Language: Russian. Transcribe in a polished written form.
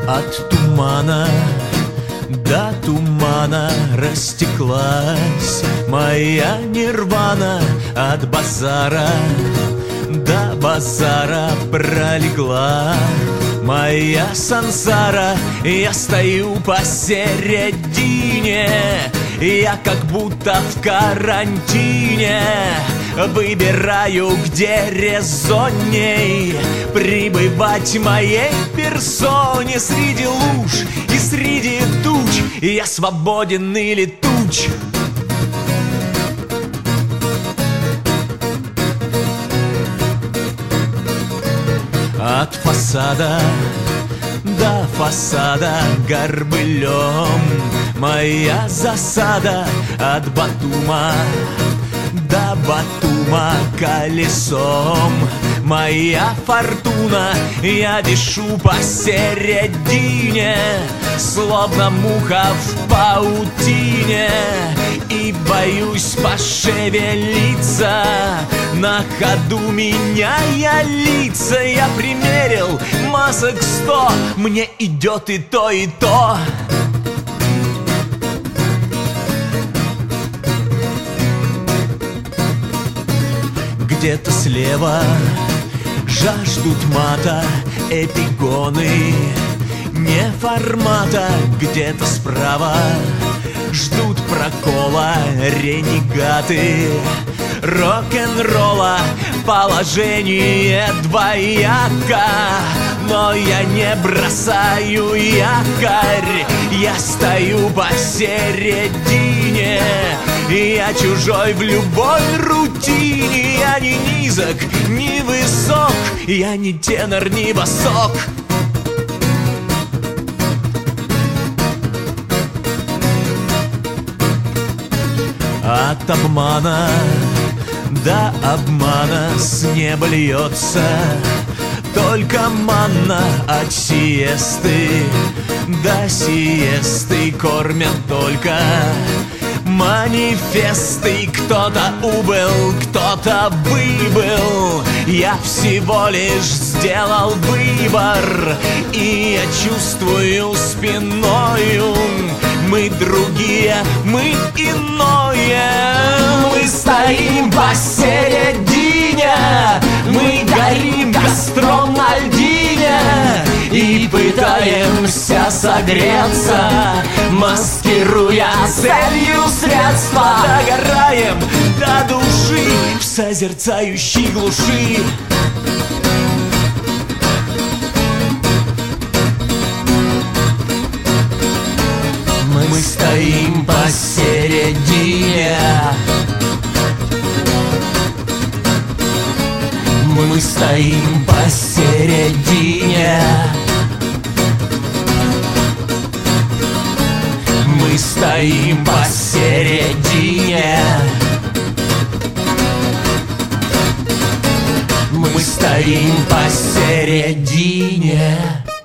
От тумана до тумана растеклась моя нирвана, от базара до базара пролегла моя сансара. Я стою посередине, я как будто в карантине. Выбираю, где резонней пребывать моей персоне. Среди луж и среди туч я свободен и летуч. От фасада до фасада горбылем моя засада, от Батума до Батума колесом моя фортуна. Я вишу посередине, словно муха в паутине, и боюсь пошевелиться. На ходу меняя лица, я примерил масок 100, мне идет и то, и то. Где-то слева жаждут мата эпигоны не формата. Где-то справа ждут прокола ренегаты рок-н-ролла. Положение двояко, но я не бросаю якорь. Я стою посередине, я чужой в любой рутине. Я не низок, не высок, я не тенор, не басок. От обмана до обмана с неба льется только манна. От сиесты до сиесты кормят только манифесты. Кто-то убыл, кто-то выбыл, я всего лишь сделал выбор, и я чувствую спиною: мы другие, мы иное. Мы стоим посередине, мы горим костром на льдине и пытаемся согреться, маскируя целью средства. Догораем до души в созерцающей глуши. Мы стоим посередине, мы стоим посередине, мы стоим посередине, мы стоим посередине.